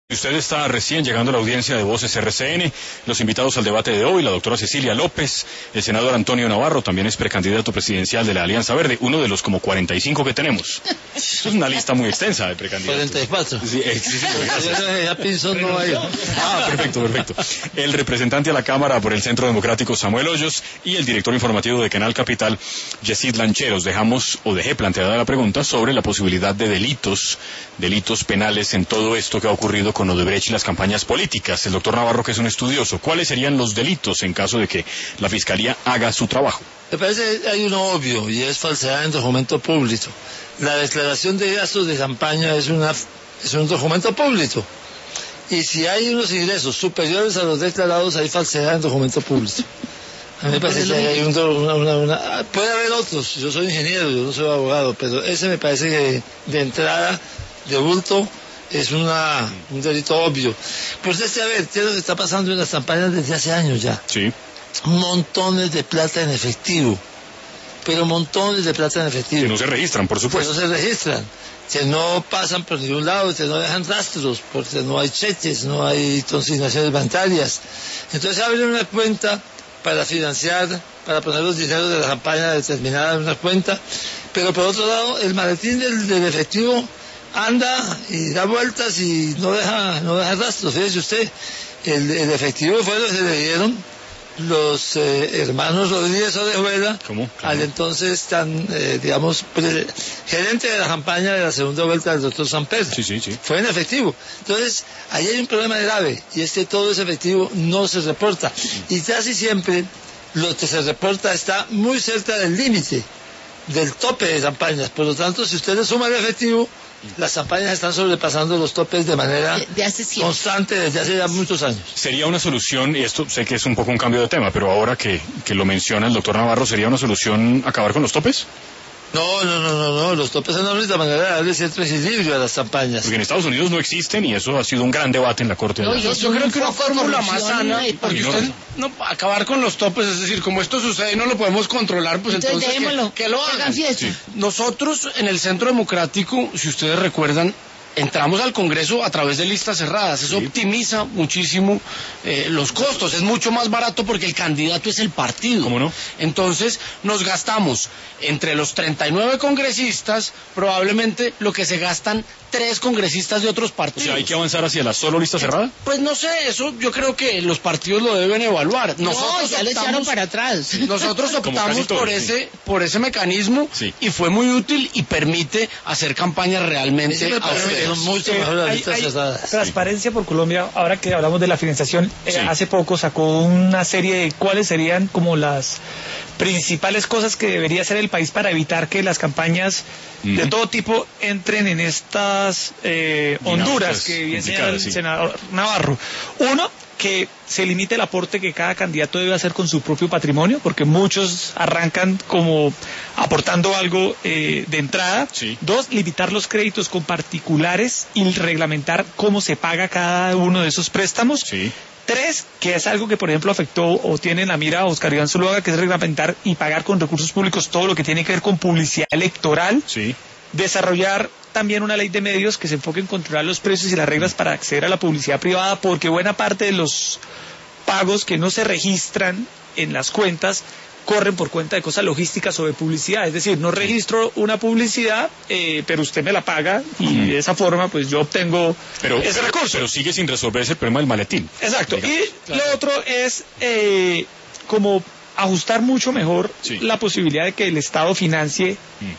Usted está recién llegando a la audiencia de Voces RCN. Los invitados al debate de hoy, la doctora Cecilia López, el senador Antonio Navarro, también es precandidato presidencial de la Alianza Verde, uno de los como 45 que tenemos. Es una lista muy extensa de precandidatos. 44. Sí, Ya pensó no hay. Perfecto. El representante a la Cámara por el Centro Democrático, Samuel Hoyos, y el director informativo de Canal Capital, Yesid Lancheros. Dejé planteada la pregunta sobre la posibilidad de delitos penales en todo esto que ha ocurrido con Odebrecht y las campañas políticas. El doctor Navarro, que es un estudioso, ¿cuáles serían los delitos en caso de que la Fiscalía haga su trabajo? Me parece que hay uno obvio, y es falsedad en documento público. La declaración de gastos de campaña es un documento público. Y si hay unos ingresos superiores a los declarados, hay falsedad en documento público. A mí me parece que hay puede haber otros, yo soy ingeniero, yo no soy abogado, pero ese me parece que de entrada, de bulto, es un delito obvio. Pues a ver, ¿qué es lo que está pasando en las campañas desde hace años ya? Sí. Montones de plata en efectivo, pero montones de plata en efectivo. Que no se registran, por supuesto. Que no se registran, que no pasan por ningún lado, que no dejan rastros, porque no hay cheques, no hay consignaciones bancarias. Entonces abren una cuenta para financiar, para poner los dineros de la campaña determinada en una cuenta, pero por otro lado el maletín del efectivo anda y da vueltas y no deja rastros. Fíjese usted, el efectivo fue lo que le dieron los hermanos Rodríguez Orejuela al entonces gerente de la campaña de la segunda vuelta del doctor Samper. Sí. Fue en efectivo. Entonces, ahí hay un problema grave, y es que todo ese efectivo no se reporta. Y casi siempre lo que se reporta está muy cerca del límite, del tope de campañas. Por lo tanto, si usted le suma el efectivo, las campañas están sobrepasando los topes de manera constante desde hace ya muchos años. Sería una solución, y esto sé que es un poco un cambio de tema, pero ahora que lo menciona el doctor Navarro, ¿sería una solución acabar con los topes? No, los topes son la única manera de darle cierto equilibrio a las campañas. Porque en Estados Unidos no existen, y eso ha sido un gran debate en la Corte. Yo creo que una fórmula más sana, porque usted no acabar con los topes, es decir, como esto sucede y no lo podemos controlar, pues entonces que lo hagan. Sí. Nosotros en el Centro Democrático, si ustedes recuerdan, entramos al Congreso a través de listas cerradas. Eso optimiza muchísimo los costos. Es mucho más barato porque el candidato es el partido. ¿Cómo no? Entonces nos gastamos entre los 39 congresistas probablemente lo que se gastan 3 congresistas de otros partidos. O sea, ¿hay que avanzar hacia la solo lista cerrada? Pues no sé, eso yo creo que los partidos lo deben evaluar. Nosotros ya lo echaron para atrás. Nosotros optamos por ese mecanismo, y fue muy útil y permite hacer campañas realmente hay Transparencia por Colombia, ahora que hablamos de la financiación, hace poco sacó una serie de cuáles serían como las principales cosas que debería hacer el país para evitar que las campañas de todo tipo entren en estas honduras que bien señala el senador Navarro. Uno, que se limite el aporte que cada candidato debe hacer con su propio patrimonio, porque muchos arrancan como aportando algo de entrada. Sí. 2, limitar los créditos con particulares y reglamentar cómo se paga cada uno de esos préstamos. Sí. 3, que es algo que por ejemplo afectó o tiene en la mira a Oscar Iván Zuluaga, que es reglamentar y pagar con recursos públicos todo lo que tiene que ver con publicidad electoral. Sí. Desarrollar también una ley de medios que se enfoque en controlar los precios y las reglas para acceder a la publicidad privada, porque buena parte de los pagos que no se registran en las cuentas corren por cuenta de cosas logísticas o de publicidad. Es decir, no registro una publicidad, pero usted me la paga y de esa forma pues yo obtengo ese recurso. Pero sigue sin resolverse el problema del maletín. Exacto. Digamos. Y lo otro es como ajustar mucho mejor la posibilidad de que el Estado financie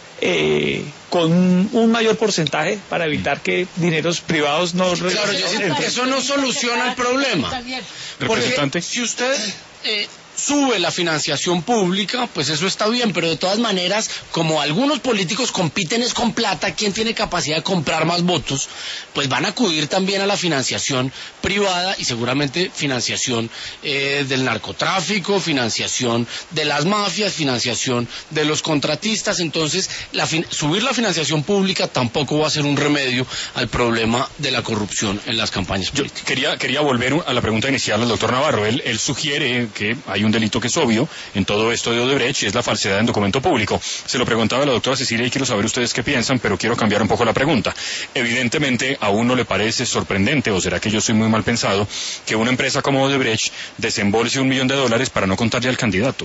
con un mayor porcentaje para evitar que dineros privados no... Claro, yo siento que eso no soluciona el problema. Porque si usted sube la financiación pública, pues eso está bien, pero de todas maneras, como algunos políticos compiten es con plata, quien tiene capacidad de comprar más votos, pues van a acudir también a la financiación privada y seguramente financiación del narcotráfico, financiación de las mafias, financiación de los contratistas. Entonces subir la financiación pública tampoco va a ser un remedio al problema de la corrupción en las campañas políticas. Yo quería volver a la pregunta inicial del doctor Navarro. Él sugiere que hay un delito que es obvio en todo esto de Odebrecht y es la falsedad en documento público. Se lo preguntaba a la doctora Cecilia y quiero saber ustedes qué piensan, pero quiero cambiar un poco la pregunta. Evidentemente, ¿a uno le parece sorprendente, o será que yo soy muy mal pensado, que una empresa como Odebrecht desembolse $1 millón para no contarle al candidato?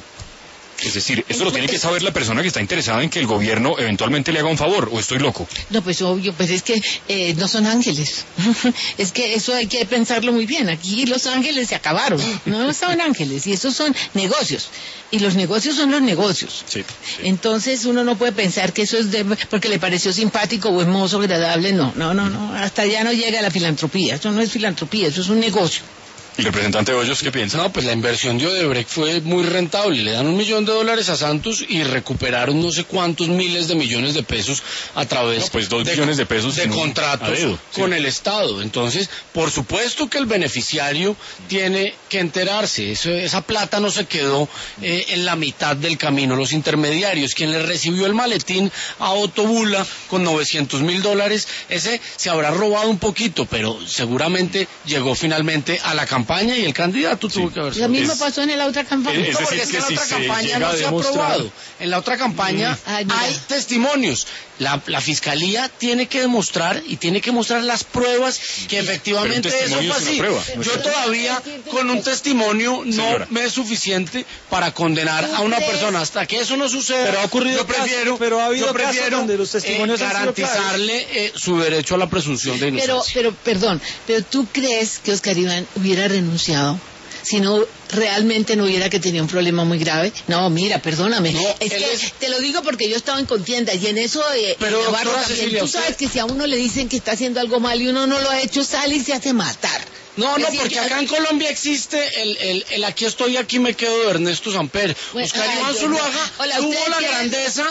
Es decir, eso lo tiene que saber la persona que está interesada en que el gobierno eventualmente le haga un favor, ¿o estoy loco? No, pues obvio, pues es que no son ángeles. Es que eso hay que pensarlo muy bien. Aquí los ángeles se acabaron, no son ángeles, y esos son negocios. Y los negocios son los negocios. Sí. Entonces uno no puede pensar que eso es porque le pareció simpático o hermoso, agradable, no. Hasta allá no llega la filantropía. Eso no es filantropía, eso es un negocio. ¿El representante Hoyos qué piensa? No, pues la inversión de Odebrecht fue muy rentable. Le dan $1 millón a Santos y recuperaron no sé cuántos miles de millones de pesos a través pues 2 millones de pesos de contratos con el Estado. Entonces, por supuesto que el beneficiario tiene que enterarse. Esa plata no se quedó en la mitad del camino. Los intermediarios, quien le recibió el maletín a Otto Bula con $900.000, ese se habrá robado un poquito, pero seguramente llegó finalmente a la campaña y el candidato tuvo que haber. Lo mismo pasó en la otra campaña. No, porque es que en la otra campaña no se ha aprobado. En la otra campaña hay testimonios. La fiscalía tiene que demostrar y tiene que mostrar las pruebas que efectivamente eso fue así. Yo todavía con un testimonio no me es suficiente para condenar a una persona. Hasta que eso no suceda, pero ha ocurrido ha habido yo prefiero donde los testimonios garantizarle su derecho a la presunción de inocencia. Pero ¿tú crees que Oscar Iván hubiera renunciado si no realmente no hubiera que tenía un problema muy grave? No, mira, perdóname. No, te lo digo porque yo estaba en contienda y en eso pero Navarro también. Cecilia, tú sabes que si a uno le dicen que está haciendo algo mal y uno no lo ha hecho, sale y se hace matar. No, porque acá en Colombia existe el aquí estoy, aquí me quedo de Ernesto Samper. Oscar Iván Zuluaga tuvo la grandeza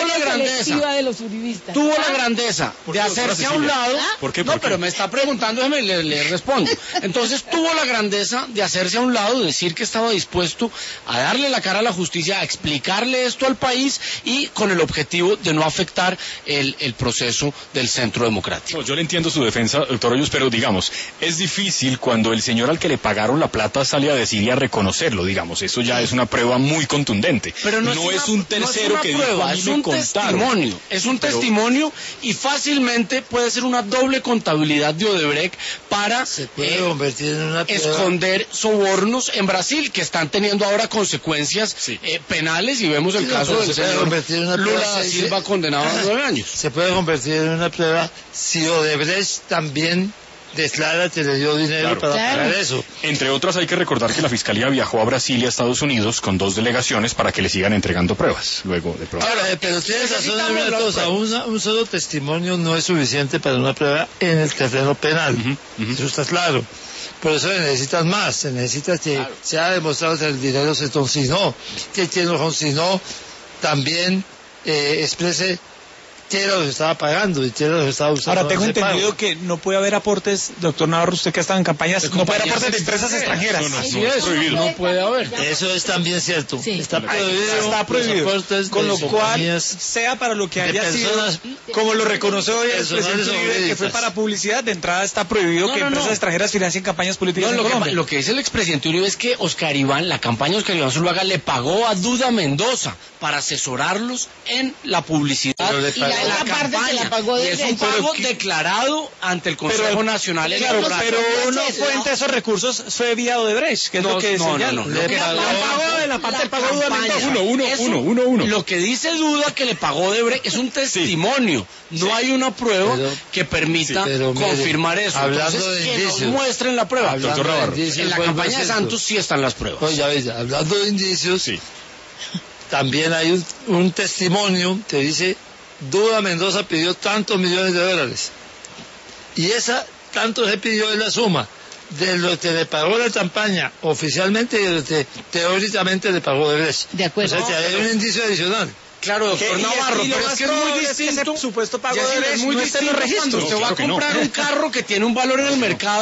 de hacerse a un lado. ¿Por qué? No, pero me está preguntando, le respondo. Entonces tuvo la grandeza de hacerse a un lado, decir que estaba dispuesto a darle la cara a la justicia, a explicarle esto al país y con el objetivo de no afectar el proceso del Centro Democrático. No, yo le entiendo su defensa, doctor Hoyos, pero digamos, es difícil cuando el señor al que le pagaron la plata sale a decir y a reconocerlo, digamos, eso ya es una prueba muy contundente. Pero no es un tercero que dijo, es un testimonio, testimonio y fácilmente puede ser una doble contabilidad de Odebrecht para esconder sobornos en Brasil que están teniendo ahora consecuencias penales y vemos el caso del señor Lula da Silva condenado a 9 años. Se puede convertir en una prueba si Odebrecht también declara que le dio dinero para pagar eso. Entre otras, hay que recordar que la Fiscalía viajó a Brasil y a Estados Unidos con 2 delegaciones para que le sigan entregando pruebas, luego de pruebas. Ahora, pero tienes razón en una cosa, un solo testimonio no es suficiente para una prueba en el terreno penal, eso está claro. Por eso se necesitan más, se necesita que se haya demostrado que el dinero se consignó, que quien lo consignó también exprese qué era lo que estaba pagando y qué era lo que estaba usando. Ahora, tengo entendido que no puede haber aportes, doctor Navarro, usted que ha estado en campañas, no puede haber aportes de empresas extranjeras. Es prohibido. No puede haber. Eso es también cierto. Sí. Está prohibido. Con lo cual, sea para lo que haya sido, como lo reconoció hoy el presidente Uribe, que fue para publicidad, de entrada está prohibido que empresas extranjeras financien campañas políticas en Colombia. Lo que dice el expresidente Uribe es que Oscar Iván, la campaña de Oscar Iván Zuluaga le pagó a Duda Mendoza para asesorarlos en la publicidad. Y la campaña, y es un pago declarado ante el Consejo Nacional Electoral. Pero una fuente de esos recursos fue vía Odebrecht, que es lo que decía. La parte del pago de Duda Mendoza. Uno. Lo que dice Duda que le pagó Odebrecht es un testimonio. No hay una prueba que permita confirmar eso. Hablando de indicios, que nos muestren la prueba. Doctor Navarro. En la campaña de Santos sí están las pruebas. Pues ya ves, hablando de indicios, también hay un testimonio que dice Duda Mendoza pidió tantos millones de dólares y tanto se pidió es la suma de lo que le pagó la campaña oficialmente y de lo que teóricamente le pagó Odebrecht. De acuerdo. O sea, que hay un indicio adicional. Claro, doctor Navarro, pero es que es muy distinto. Ese supuesto pago es muy distinto los registros. Usted va a comprar un carro que tiene un valor en el mercado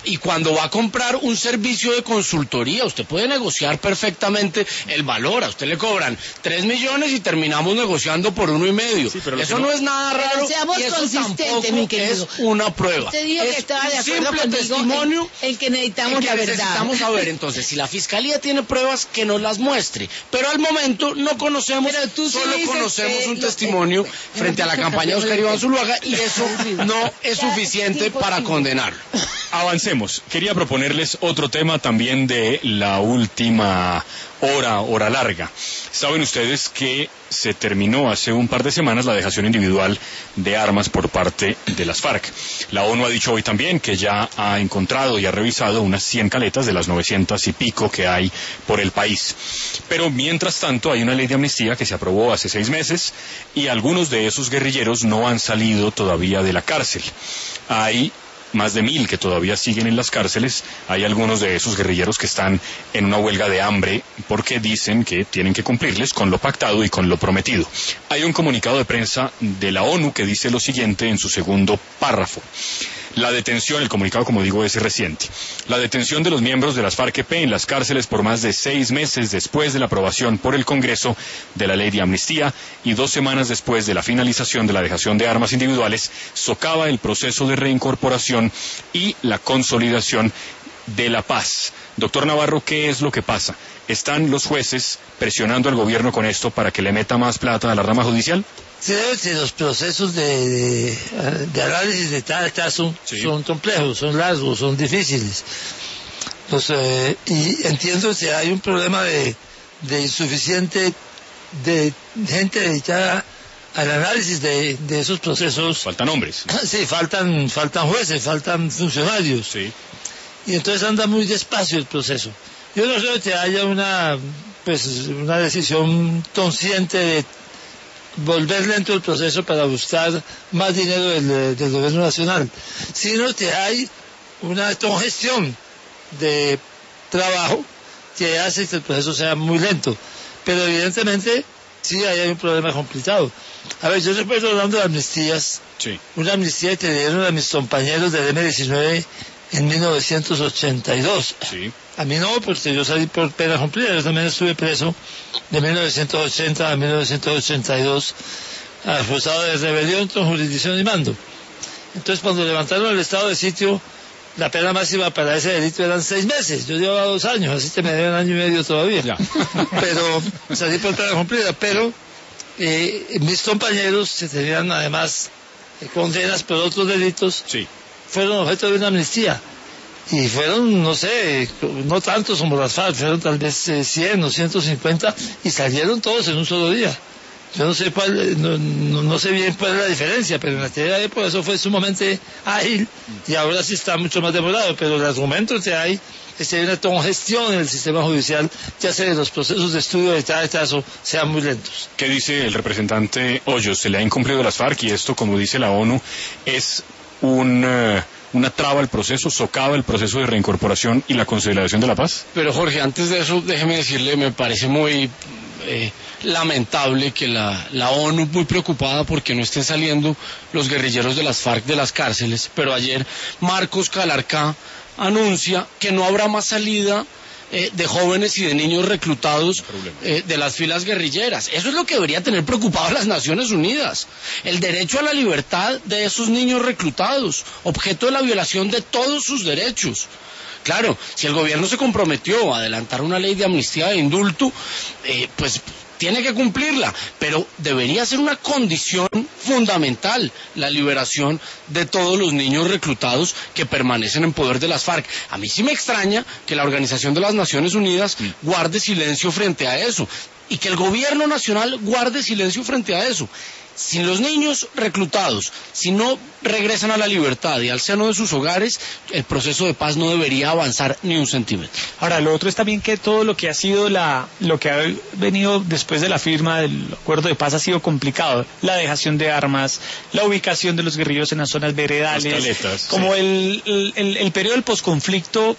Y cuando va a comprar un servicio de consultoría, usted puede negociar perfectamente el valor. A usted le cobran 3 millones y terminamos negociando por 1,5. Sí, eso no es nada raro y eso tampoco es una prueba. Usted dijo es que estaba de acuerdo simple testimonio en que necesitamos la verdad. Necesitamos saber, entonces, si la Fiscalía tiene pruebas, que nos las muestre. Pero al momento no conocemos, solo conocemos un testimonio frente a la campaña de Oscar Iván Zuluaga y eso no es suficiente para condenarlo. Avancemos. Quería proponerles otro tema también de la última hora larga. Saben ustedes que se terminó hace un par de semanas la dejación individual de armas por parte de las FARC. La ONU ha dicho hoy también que ya ha encontrado y ha revisado unas 100 caletas de las 900 y pico que hay por el país. Pero mientras tanto hay una ley de amnistía que se aprobó hace 6 meses y algunos de esos guerrilleros no han salido todavía de la cárcel. Hay más de 1,000 que todavía siguen en las cárceles. Hay algunos de esos guerrilleros que están en una huelga de hambre porque dicen que tienen que cumplirles con lo pactado y con lo prometido. Hay un comunicado de prensa de la ONU que dice lo siguiente en su segundo párrafo. La detención, el comunicado como digo es reciente, la detención de los miembros de las FARC-EP en las cárceles por más de 6 meses después de la aprobación por el Congreso de la ley de amnistía y 2 semanas después de la finalización de la dejación de armas individuales socava el proceso de reincorporación y la consolidación de la paz. Doctor Navarro, ¿qué es lo que pasa? ¿Están los jueces presionando al gobierno con esto para que le meta más plata a la rama judicial? Creo que los procesos de análisis de tal caso son complejos, son largos, son difíciles. Y entiendo que hay un problema de insuficiente de gente dedicada al análisis de esos procesos. Faltan hombres. Sí, faltan jueces, faltan funcionarios. Sí. Y entonces anda muy despacio el proceso. Yo no creo que haya una decisión consciente de volver lento el proceso para buscar más dinero del gobierno nacional, sino que hay una congestión de trabajo que hace que el proceso sea muy lento. Pero evidentemente sí hay un problema complicado. A ver, yo recuerdo hablando de amnistías, una amnistía que dieron a mis compañeros del M-19 en 1982. Sí. A mí no, porque yo salí por pena cumplida, yo también estuve preso de 1980 a 1982, acusado de rebelión con jurisdicción y mando. Entonces, cuando levantaron el estado de sitio, la pena máxima para ese delito eran 6 meses. Yo llevaba 2 años, así que me deben 1 año y medio todavía. Ya. Pero salí por pena cumplida. Pero mis compañeros, que tenían además condenas por otros delitos, fueron objeto de una amnistía. Y fueron, no sé, no tantos como las FARC, fueron tal vez 100 o 150 y salieron todos en un solo día. Yo no sé no sé bien cuál es la diferencia, pero en aquella época eso fue sumamente ágil y ahora sí está mucho más demorado, pero el argumento que hay es que hay una congestión en el sistema judicial que hace que los procesos de estudio de cada caso sean muy lentos. ¿Qué dice el representante Hoyos? ¿Se le ha incumplido las FARC y esto, como dice la ONU, es una traba al proceso, socava el proceso de reincorporación y la consolidación de la paz? Pero Jorge, antes de eso, déjeme decirle, me parece muy lamentable que la ONU, muy preocupada porque no estén saliendo los guerrilleros de las FARC de las cárceles, pero ayer Marcos Calarcá anuncia que no habrá más salida de jóvenes y de niños reclutados de las filas guerrilleras. Eso es lo que debería tener preocupado a las Naciones Unidas. El derecho a la libertad de esos niños reclutados, objeto de la violación de todos sus derechos. Claro, si el gobierno se comprometió a adelantar una ley de amnistía de indulto, pues tiene que cumplirla, pero debería ser una condición fundamental la liberación de todos los niños reclutados que permanecen en poder de las FARC. A mí sí me extraña que la Organización de las Naciones Unidas guarde silencio frente a eso y que el gobierno nacional guarde silencio frente a eso. Sin los niños reclutados, si no regresan a la libertad y al seno de sus hogares, el proceso de paz no debería avanzar ni un centímetro. Ahora, lo otro es también que todo lo que ha sido lo que ha venido después de la firma del acuerdo de paz ha sido complicado. La dejación de armas, la ubicación de los guerrilleros en las zonas veredales, caletas, como el periodo del posconflicto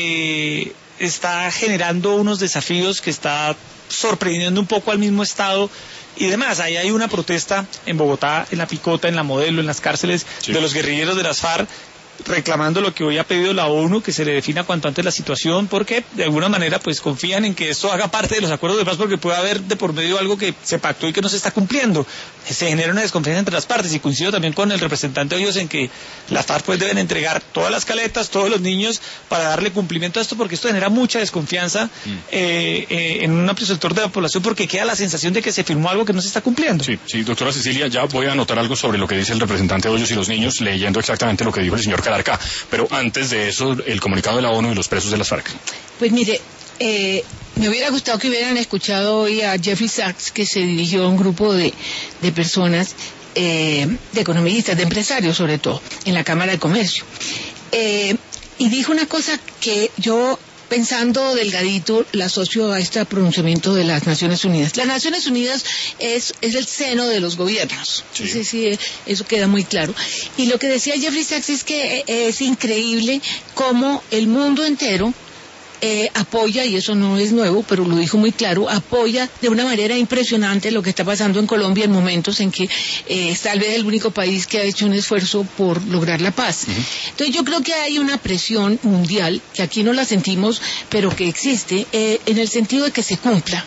está generando unos desafíos que está sorprendiendo un poco al mismo Estado y demás. Ahí hay una protesta en Bogotá, en La Picota, en La Modelo, en las cárceles de los guerrilleros de las FARC, reclamando lo que hoy ha pedido la ONU, que se le defina cuanto antes la situación, porque de alguna manera pues confían en que esto haga parte de los acuerdos de paz, porque puede haber de por medio algo que se pactó y que no se está cumpliendo. Se genera una desconfianza entre las partes, y coincido también con el representante de ellos en que las FARC pues deben entregar todas las caletas, todos los niños, para darle cumplimiento a esto, porque esto genera mucha desconfianza en un amplio sector de la población, porque queda la sensación de que se firmó algo que no se está cumpliendo. Sí, doctora Cecilia, ya voy a anotar algo sobre lo que dice el representante de Hoyos y los niños, leyendo exactamente lo que dijo el señor Calarcá, pero antes de eso, el comunicado de la ONU y los presos de las FARC. Pues mire, me hubiera gustado que hubieran escuchado hoy a Jeffrey Sachs, que se dirigió a un grupo de personas, de economistas, de empresarios sobre todo, en la Cámara de Comercio. Y dijo una cosa que yo, pensando delgadito, la asocio a este pronunciamiento de las Naciones Unidas. Las Naciones Unidas es el seno de los gobiernos. Sí. Sí, eso queda muy claro. Y lo que decía Jeffrey Sachs es que es increíble cómo el mundo entero apoya, y eso no es nuevo, pero lo dijo muy claro, apoya de una manera impresionante lo que está pasando en Colombia en momentos en que es tal vez el único país que ha hecho un esfuerzo por lograr la paz. Entonces yo creo que hay una presión mundial, que aquí no la sentimos, pero que existe, en el sentido de que se cumpla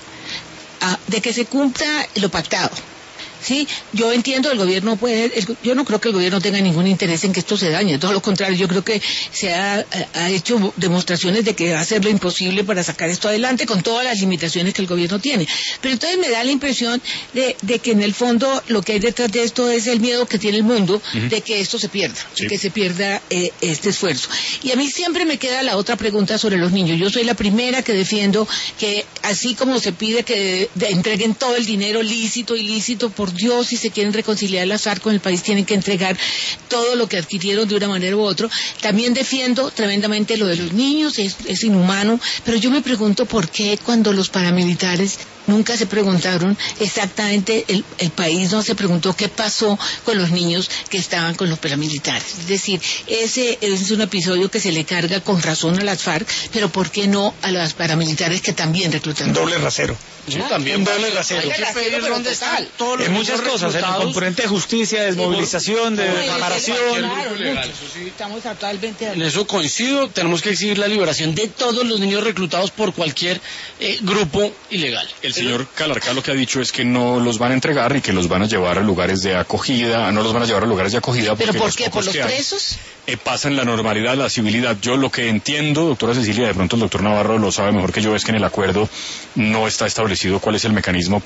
lo pactado. Sí, yo entiendo, el gobierno yo no creo que el gobierno tenga ningún interés en que esto se dañe, todo lo contrario, yo creo que se ha hecho demostraciones de que va a ser lo imposible para sacar esto adelante con todas las limitaciones que el gobierno tiene. Pero entonces me da la impresión de que en el fondo lo que hay detrás de esto es el miedo que tiene el mundo de que esto se pierda, de que se pierda este esfuerzo. Y a mí siempre me queda la otra pregunta sobre los niños. Yo soy la primera que defiendo que así como se pide que entreguen todo el dinero lícito, ilícito, por Dios, si se quieren reconciliar las FARC con el país, tienen que entregar todo lo que adquirieron de una manera u otra. También defiendo tremendamente lo de los niños, es inhumano, pero yo me pregunto por qué cuando los paramilitares nunca se preguntaron exactamente, el país no se preguntó qué pasó con los niños que estaban con los paramilitares. Es decir, ese es un episodio que se le carga con razón a las FARC, pero ¿por qué no a los paramilitares que también reclutaron? Doble rasero. Sí, también un doble rasero. Hay que pedir dónde están todos los en muchas cosas, en el componente de justicia, desmovilización, de reparación. Claro, estamos totalmente. En eso coincido, tenemos que exigir la liberación de todos los niños reclutados por cualquier grupo ilegal. El señor Calarcá lo que ha dicho es que no los van a entregar y que los van a llevar a lugares de acogida, no los van a llevar a lugares de acogida. ¿Pero por qué? ¿Por los presos? Pasan la normalidad, la civilidad. Yo lo que entiendo, doctora Cecilia, de pronto el doctor Navarro lo sabe mejor que yo, es que en el acuerdo no está establecido cuál es el mecanismo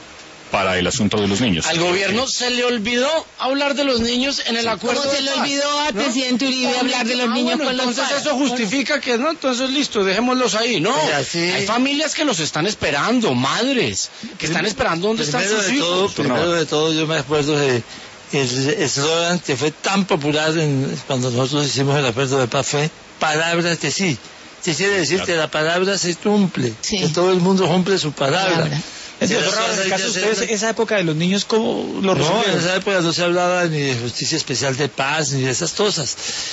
para el asunto de los niños. Al gobierno se le olvidó hablar de los niños en el acuerdo. ¿Cómo se le olvidó al presidente Uribe hablar de los niños con los entonces eso justifica que no, entonces listo, dejémoslos ahí. No, hay familias que los están esperando, madres, que están esperando dónde están sus hijos. Primero de todo, yo me acuerdo de el eslogan que fue tan popular cuando nosotros hicimos el acuerdo de paz fue palabras de sí. ¿Qué quiere decir? Que la palabra se cumple, que todo el mundo cumple su palabra. En el caso de ustedes, esa época de los niños, ¿cómo lo resolvieron? No, en esa época no se hablaba ni de justicia especial de paz, ni de esas cosas.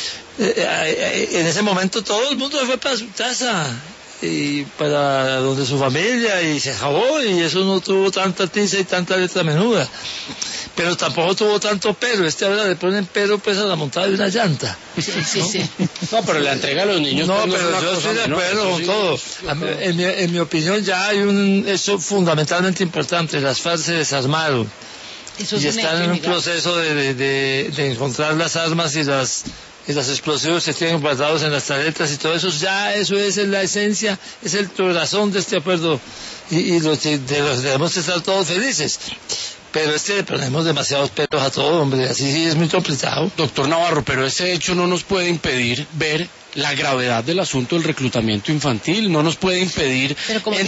En ese momento todo el mundo fue para su casa y para donde su familia y se acabó, y eso no tuvo tanta tiza y tanta letra menuda. Pero tampoco tuvo tanto pero. Ahora le ponen pero pues a la montada de una llanta. Sí. No, pero la entrega a los niños. No, pero yo estoy de acuerdo con todo. En mi opinión ya hay un hecho fundamentalmente importante. Las FARC se desarmaron. Y están en un proceso de encontrar las armas y los explosivos que tienen guardados en las tarjetas y todo eso. Ya eso es la esencia, es el corazón de este acuerdo. Y los debemos estar todos felices. Pero le ponemos demasiados pelos a todo, hombre, así sí es muy complicado. Doctor Navarro, pero ese hecho no nos puede impedir ver la gravedad del asunto del reclutamiento infantil, no nos puede impedir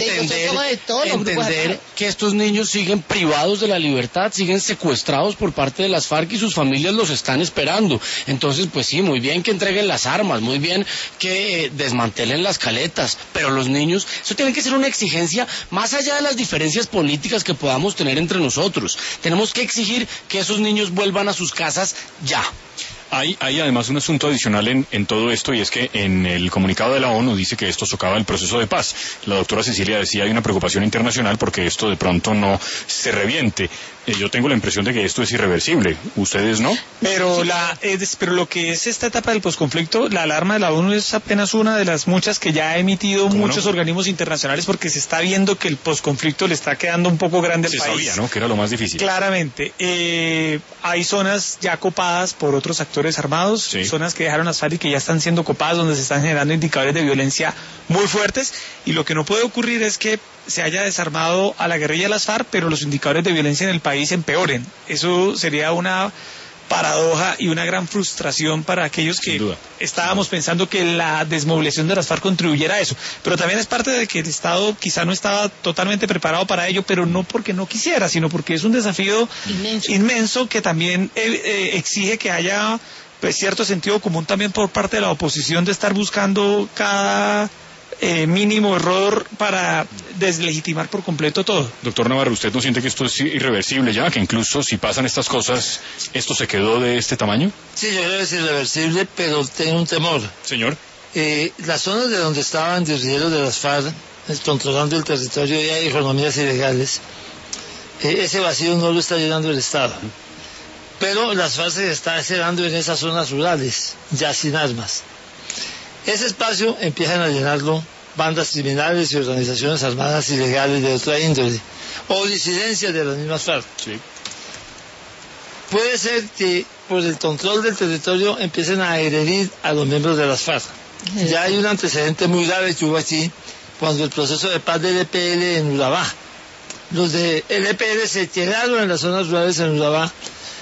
entender que estos niños siguen privados de la libertad, siguen secuestrados por parte de las FARC y sus familias los están esperando. Entonces, pues sí, muy bien que entreguen las armas, muy bien que desmantelen las caletas, pero los niños, eso tiene que ser una exigencia más allá de las diferencias políticas que podamos tener entre nosotros. Tenemos que exigir que esos niños vuelvan a sus casas ya. Hay además un asunto adicional en todo esto, y es que en el comunicado de la ONU dice que esto socava el proceso de paz. La doctora Cecilia decía, hay una preocupación internacional porque esto de pronto no se reviente. Yo tengo la impresión de que esto es irreversible. ¿Ustedes no? Pero lo que es esta etapa del posconflicto, la alarma de la ONU es apenas una de las muchas que ya ha emitido muchos organismos internacionales, porque se está viendo que el posconflicto le está quedando un poco grande al país. Se sabía, ¿no?, que era lo más difícil. Claramente. Hay zonas ya copadas por otros actores armados, sí, zonas que dejaron las FARC y que ya están siendo copadas, donde se están generando indicadores de violencia muy fuertes, y lo que no puede ocurrir es que se haya desarmado a la guerrilla de las FARC, pero los indicadores de violencia en el país empeoren. Eso sería una paradoja y una gran frustración para aquellos que estábamos pensando que la desmovilización de las FARC contribuyera a eso. Pero también es parte de que el Estado quizá no estaba totalmente preparado para ello, pero no porque no quisiera, sino porque es un desafío inmenso que también exige que haya pues cierto sentido común también por parte de la oposición, de estar buscando cada mínimo error para deslegitimar por completo todo. Doctor Navarro, ¿usted no siente que esto es irreversible ya? Que incluso si pasan estas cosas, ¿esto se quedó de este tamaño? Sí, yo creo que es irreversible, pero tengo un temor. Señor. Las zonas de donde estaban guerrilleros de las FARC, controlando el territorio, y hay economías ilegales, ese vacío no lo está llenando el Estado. Pero las FARC se está cerrando en esas zonas rurales, ya sin armas. Ese espacio empiezan a llenarlo bandas criminales y organizaciones armadas ilegales de otra índole, o disidencias de las mismas FARC. Sí. Puede ser que por el control del territorio empiecen a agredir a los miembros de las FARC. Ya hay un antecedente muy grave que hubo aquí cuando el proceso de paz del EPL en Urabá. Los del EPL se quedaron en las zonas rurales en Urabá,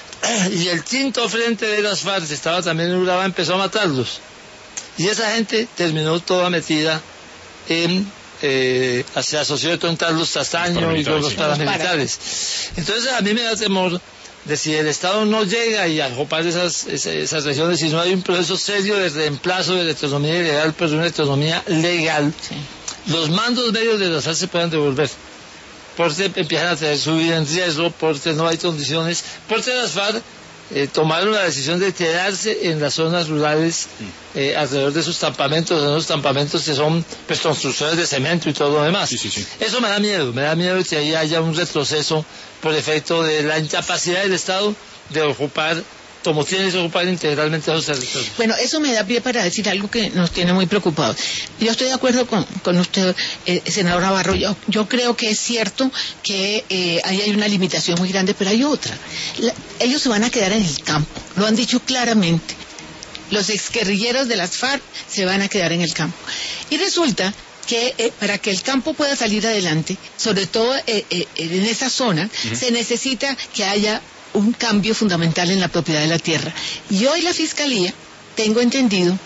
y el quinto frente de las FARC, que estaba también en Urabá, empezó a matarlos. Y esa gente terminó toda metida en se asoció con Carlos Castaño y con los paramilitares. Entonces a mí me da temor de si el Estado no llega y a ocupar esas regiones, si no hay un proceso serio de reemplazo de la autonomía ilegal por una autonomía legal, los mandos medios de las FARC se puedan devolver, porque empiezan a tener su vida en riesgo, porque no hay condiciones, porque las FARC tomaron la decisión de quedarse en las zonas rurales alrededor de sus campamentos, en esos campamentos que son pues construcciones de cemento y todo lo demás. Sí. Eso me da miedo que ahí haya un retroceso por efecto de la incapacidad del Estado de ocupar, como tiene que ocupar integralmente esos territorios. Bueno, eso me da pie para decir algo que nos tiene muy preocupados. Yo estoy de acuerdo con usted, senador Navarro. Yo creo que es cierto que ahí hay una limitación muy grande, pero hay otra. Ellos se van a quedar en el campo, lo han dicho claramente. Los exguerrilleros de las FARC se van a quedar en el campo. Y resulta que para que el campo pueda salir adelante, sobre todo en esa zona, se necesita que haya un cambio fundamental en la propiedad de la tierra. Y hoy la Fiscalía, tengo entendido,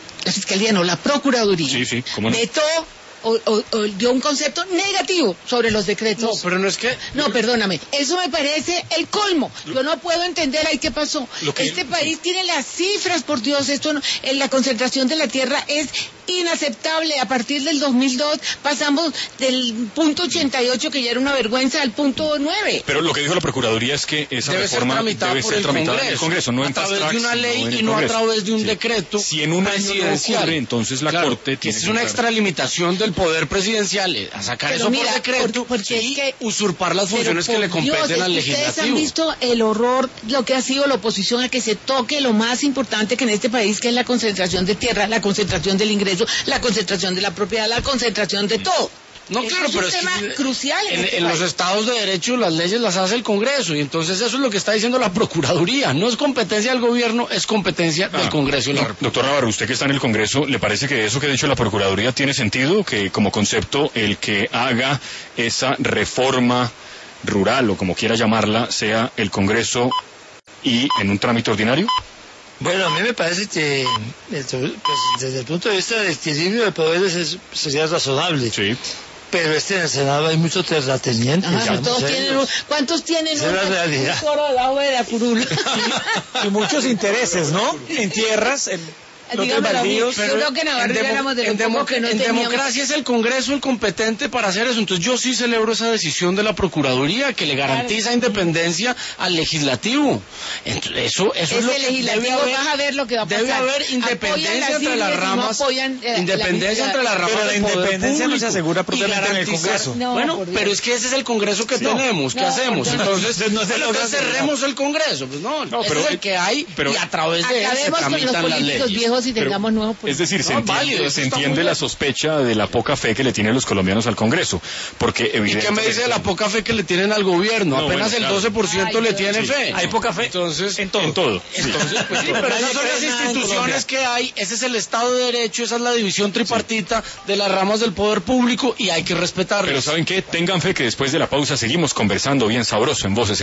la Procuraduría, vetó o dio un concepto negativo sobre los decretos. No, pero no es que... No, perdóname, eso me parece el colmo. Yo no puedo entender ahí qué pasó. Este país tiene las cifras, por Dios, en la concentración de la tierra es inaceptable. A partir del 2002 pasamos del punto 88, que ya era una vergüenza, al punto 9. Pero lo que dijo la Procuraduría es que esa reforma debe ser tramitada en el Congreso, no a través de una ley y no a través de un decreto. Si en un año no ocurre, entonces la Corte tiene que es una extralimitación del poder presidencial, a sacar pero eso por decreto y usurpar las funciones que le competen al legislativo. Ustedes han visto el horror, lo que ha sido la oposición a que se toque lo más importante que en este país, que es la concentración de tierra, la concentración del ingreso, la concentración de la propiedad, la concentración de todo. No, claro, pero es tema crucial en los estados de derecho las leyes las hace el Congreso, y entonces eso es lo que está diciendo la Procuraduría. No es competencia del gobierno, es competencia del Congreso. Doctor Navarro, usted que está en el Congreso, ¿le parece que eso que ha dicho la Procuraduría tiene sentido? Que como concepto el que haga esa reforma rural, o como quiera llamarla, sea el Congreso y en un trámite ordinario? Bueno, a mí me parece que pues, desde el punto de vista del equilibrio de poderes sería razonable. Sí. Pero en el Senado hay mucho terrateniente. ¿Cuántos tienen una realidad? Un coro al agua de la curul? Y muchos intereses, ¿no? En tierras, Dígamelo a mí. Yo creo que Navarro éramos de lo poco que no teníamos. En democracia es el Congreso el competente para hacer eso. Entonces yo sí celebro esa decisión de la Procuraduría que le garantiza independencia al legislativo. Entonces, eso es lo que legislativo, vas a ver lo que va a pasar. Debe haber independencia entre las ramas. Independencia entre las ramas. Pero la independencia no se asegura propiamente en el Congreso. Bueno, pero es que ese es el Congreso que tenemos. ¿Qué hacemos? Entonces cerremos el Congreso. Pues no, pero es el que hay y a través de él se tramitan las leyes. Viejos y tengamos nuevos políticos. Es decir, se entiende la sospecha de la poca fe que le tienen los colombianos al Congreso, porque evidentemente... ¿Y qué me dice de la poca fe que le tienen al gobierno? Apenas el 12% le tiene fe. Hay poca fe entonces, en todo. Entonces, pues sí, pero esas son las instituciones que hay, ese es el Estado de Derecho, esa es la división tripartita de las ramas del poder público y hay que respetarlas. Pero ¿saben qué? Tengan fe que después de la pausa seguimos conversando bien sabroso en Voces